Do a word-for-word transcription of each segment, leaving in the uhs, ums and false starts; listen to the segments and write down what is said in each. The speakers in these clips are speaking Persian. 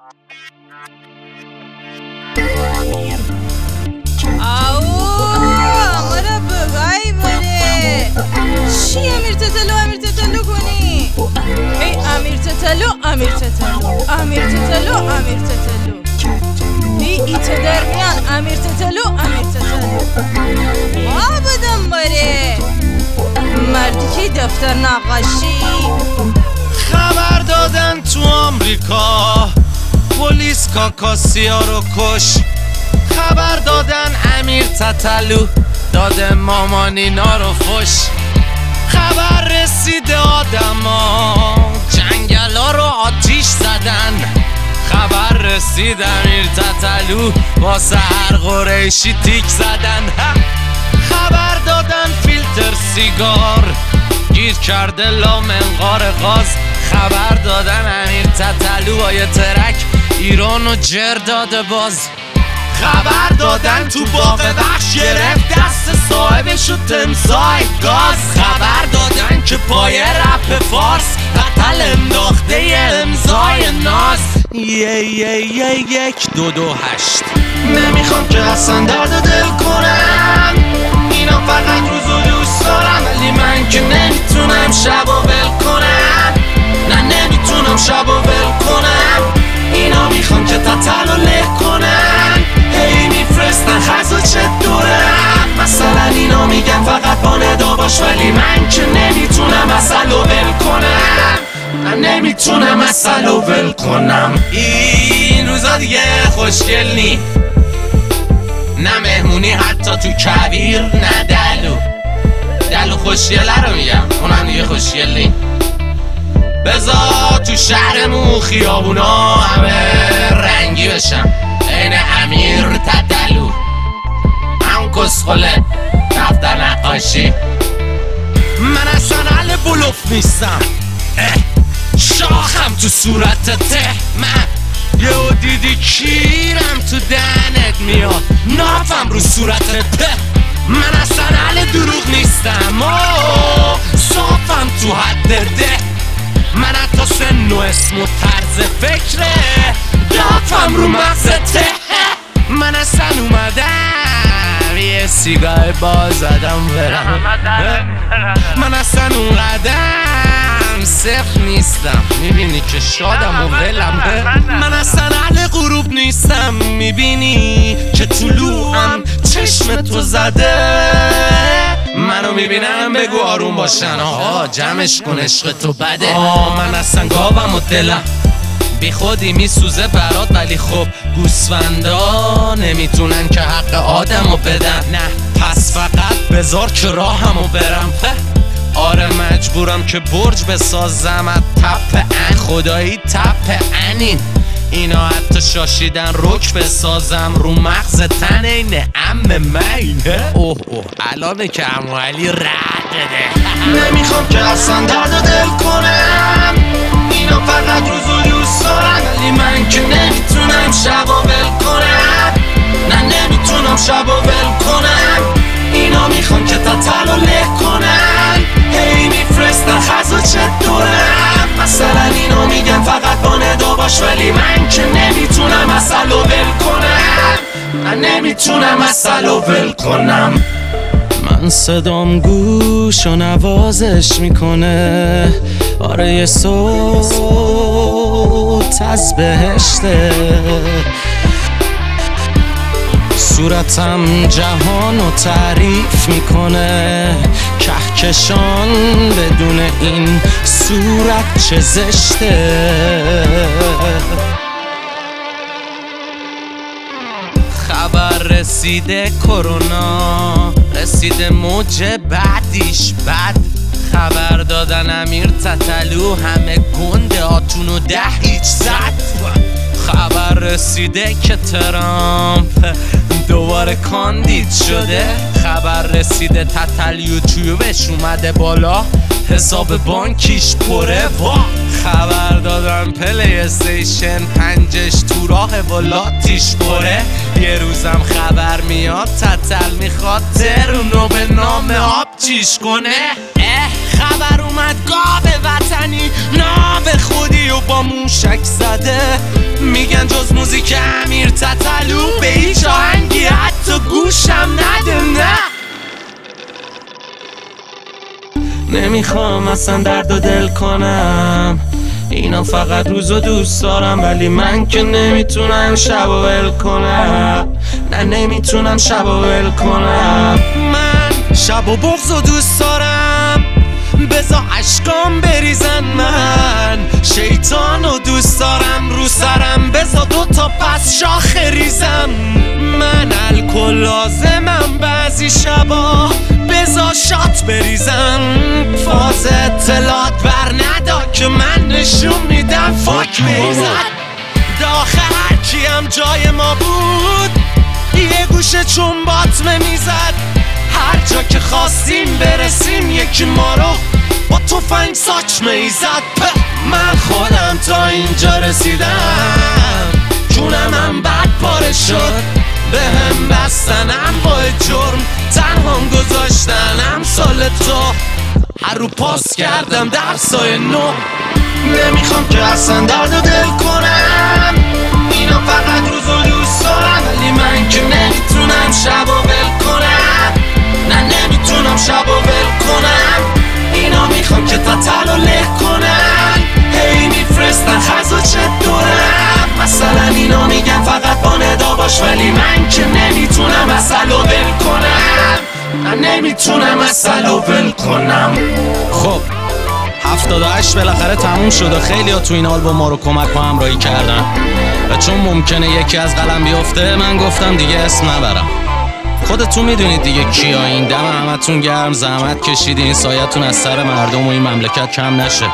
چی امیر تتلو امیر تتلو کنی؟ ای امیر تتلو امیر تتلو امیر تتلو امیر تتلو ای ایت در میان امیر تتلو امیر تتلو آبادم باره مردی که دفتر نقاشی خبر دادن تو آمریکا پلیس کاکاسیا رو کش. خبر دادن امیر تتلو داده مامانینا رو فش. خبر رسیده آدما جنگلا رو آتیش زدن. خبر رسید امیر تتلو با سحر قریشی تیک زدن. خبر دادن فیلتر سیگار گیر کرده لا منقار غاز. خبر دادن امیر تتلو با یه ترک ایرانو جر داده باز. خبر دادن تو باغ بخش گرفت دست صاحبشو تمساح گاز. خبر دادن که پای رپ فارس قتل انداخته یه امضای ناز. یه یه یه یک دو دو هشت. نمیخوام که اصلا درد دل کنم، اینا فقط روزو دوست دارم، ولی من که نمیتونم شب و ول کنم. نه نمیتونم شب و ول کنم. اینا میخوام که تتلو له کنم، هی میفرستن خزو چطورم. مثلا اینا میگن فقط با ندا باش، ولی من که نمیتونم اصلو ول کنم. من نمیتونم اصلو ول کنم. این روزا دیگه خوشگل نی، نه مهمونی حتی تو کویر، نه دلو دلو خوشگله رو میگم، اونم دیگه خوشگل نی. بذار تو شهرمون خیابونا همه رنگی بشم این امیر تتلو. هم کسخله دفتر نقاشی. من اصلا اهل بلوف نیستم، شاخم تو صورت ته. من یهو دیدی کیرم تو دهنت میاد، نافم رو صورت ته. من اصلا اهل دروغ نیستم و صافم تو حد ده. من حتی سن و اسم و طرز فکره دافم رو مغز ته. من اصلا اومدم یه سیگار باز زدم برم. من اصلا اونقدم صفر نیستم، میبینی که شادم و ولم. من اصلا اهل غروب نیستم، میبینی که طلوعم چشم تو زده. منو میبینم بگو آروم باشن، آها جمعش کن عشق تو بده. آه من اصلا گاوم و دلم بی خودی میسوزه برات، ولی خب گوسفندا نمیتونن که حق آدمو بدن. نه پس فقط بذار که راهمو برم. آره مجبورم که برج بسازم از تپ ان، خدایی تپ انین. اینا حتی شاشیدن رک بسازم رو مغز تن این ام من. اوه اوه الانه که عمو علی رد ده. نمیخوام که اصلا درد دل کنم، اینا فقط روزو دوست دارن، ولی من که نمیتونم شب و ول کنم. نه نمیتونم شب و ول کنم. اینا میخوام که تتلو له کنن، هی میفرستن خزو چطورم. مثلا اینا میگن فقط با ندا باش، ولی من که نمیتونم اصلو ول کنم. من نمیتونم اصلو ول کنم. من صدام گوش و نوازش میکنه، آره یه صوت از بهشته. صورتم جهانو تعریف میکنه، کهکشان بدون این صورت چه زشته. خبر رسیده کرونا، رسیده موج بعدیش بد. خبر دادن امیر تتلو همه گنده آتونو ده هیچ زد. خبر رسیده که ترامپ دوباره کاندید شده. خبر رسیده تتل یوتیوبش اومده بالا، حساب بانکیش پره. وا خبر دادن پلی استیشن پنجش تو راه ولاتیش پره. یه روزم خبر میاد تتل میخواد ترونو به نام آب چیش کنه. اه خبر اومد گاو وطنی ناب خودی و با موشک زده. می میگن جز موزیک امیر تتلو به هیچ آهنگی حتی گوشم نده. نه نمیخوام اصلا درد و دل کنم، اینا فقط روزو دوست دارم، ولی من که نمیتونم شب و ول کنم. نه نمیتونم شب و ول کنم. من شب و بغضو دوست دارم، بزا عشقام بریزن. من شیطانو دوست دارم، رو سرم بزا دو تا پس شاخه ریزم. من الکل لازمم بعضی شبا، بزا شات بریزم. فاز اطلاعات بر ندا که من نشون میدم فاک میزد. داخل هر کیم جای ما بود یه گوشه چون باطمه میزد. هر جا که خواستیم برسیم یکی ما رو با تفنگ ساچمه ایزد. من خودم تا اینجا رسیدم، جونم هم بد پاره شد، به هم بستنم با جرم، تنهام گذاشتنم سال تو. هر رو پاس کردم درسای نو، نمیخوام که اصلا درد و دل کنم. اینا فقط روزو دوست دارم، ولی من که نمیتونم شب و ول کنم. نه نمیتونم شب و ول کنم. اینا میخوام که تتل و له کنم، هی میفرستن خزو چه دورم. مثلا اینا میگن فقط با ندا باش، ولی من که نمیتونم اصل و ول کنم. نه نمیتونم اصل و ول کنم. خب هفتاد و هشت بالاخره تموم شد و خیلی ها تو این آلبوم ما رو کمک و همراهی کردن و چون ممکنه یکی از قلم بیفته من گفتم دیگه اسم نبرم. خودتون میدونید دیگه کیا. این دم همتون گرم، زحمت کشیدین، سایتون از سر مردم و این مملکت کم نشه.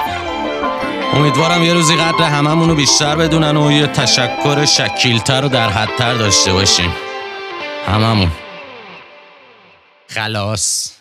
امیدوارم یه روزی قدر هممونو بیشتر بدونن و یه تشکر شکیلتر و در حدتر داشته باشیم هممون. خلاص.